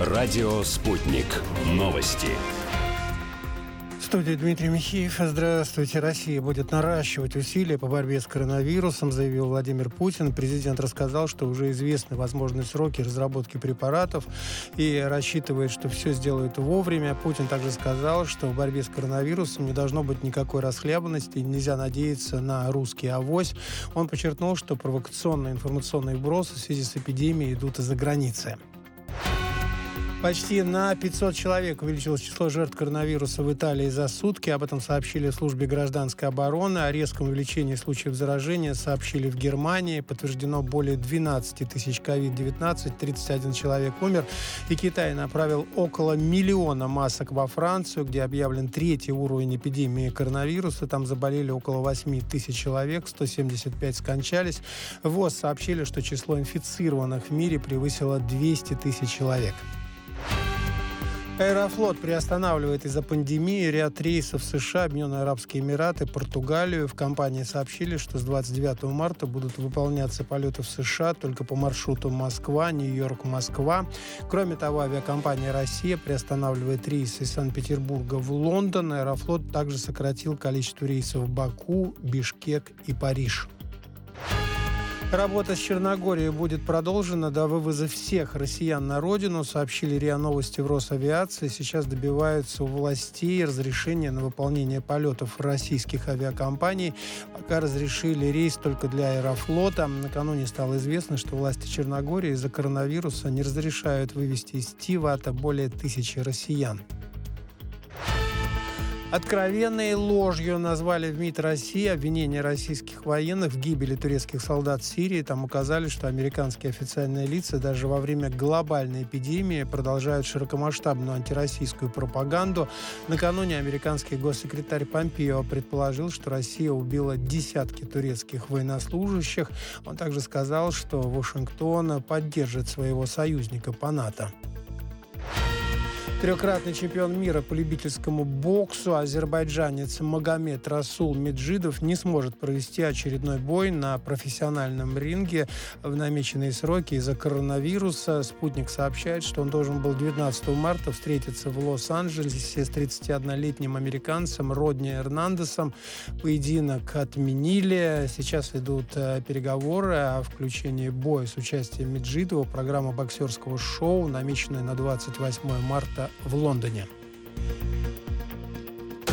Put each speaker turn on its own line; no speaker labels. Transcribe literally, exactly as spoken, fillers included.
Радио «Спутник». Новости.
В студии Дмитрий Михеев. Здравствуйте. Россия будет наращивать усилия по борьбе с коронавирусом, заявил Владимир Путин. Президент рассказал, что уже известны возможные сроки разработки препаратов и рассчитывает, что все сделают вовремя. Путин также сказал, что в борьбе с коронавирусом не должно быть никакой расхлябанности, нельзя надеяться на русский авось. Он подчеркнул, что провокационные информационные вбросы в связи с эпидемией идут из-за границы. Почти на пятьсот человек увеличилось число жертв коронавируса в Италии за сутки. Об этом сообщили в службе гражданской обороны. О резком увеличении случаев заражения сообщили в Германии. Подтверждено более двенадцать тысяч ковид девятнадцать, тридцать один человек умер. И Китай направил около миллиона масок во Францию, где объявлен третий уровень эпидемии коронавируса. Там заболели около восемь тысяч человек, сто семьдесят пять скончались. ВОЗ сообщили, что число инфицированных в мире превысило двести тысяч человек. Аэрофлот приостанавливает из-за пандемии ряд рейсов в США, Объединенные Арабские Эмираты, Португалию. В компании сообщили, что с двадцать девятого марта будут выполняться полеты в США только по маршруту Москва, Нью-Йорк, Москва. Кроме того, авиакомпания «Россия» приостанавливает рейсы из Санкт-Петербурга в Лондон. Аэрофлот также сократил количество рейсов в Баку, Бишкек и Париж. Работа с Черногорией будет продолжена до вывоза всех россиян на родину, сообщили РИА Новости в Росавиации. Сейчас добиваются у властей разрешения на выполнение полетов российских авиакомпаний. Пока разрешили рейс только для Аэрофлота. Накануне стало известно, что власти Черногории из-за коронавируса не разрешают вывести из Тивата более тысячи россиян. Откровенной ложью назвали в МИД России обвинения российских военных в гибели турецких солдат в Сирии. Там указали, что американские официальные лица даже во время глобальной эпидемии продолжают широкомасштабную антироссийскую пропаганду. Накануне американский госсекретарь Помпео предположил, что Россия убила десятки турецких военнослужащих. Он также сказал, что Вашингтон поддержит своего союзника по НАТО. Трехкратный чемпион мира по любительскому боксу азербайджанец Магомед Расул Меджидов не сможет провести очередной бой на профессиональном ринге в намеченные сроки из-за коронавируса. «Спутник» сообщает, что он должен был девятнадцатого марта встретиться в Лос-Анджелесе с тридцатиоднолетним американцем Родни Эрнандесом. Поединок отменили. Сейчас идут переговоры о включении боя с участием Меджидова. Программа боксерского шоу, намеченная на двадцать восьмое марта в Лондоне.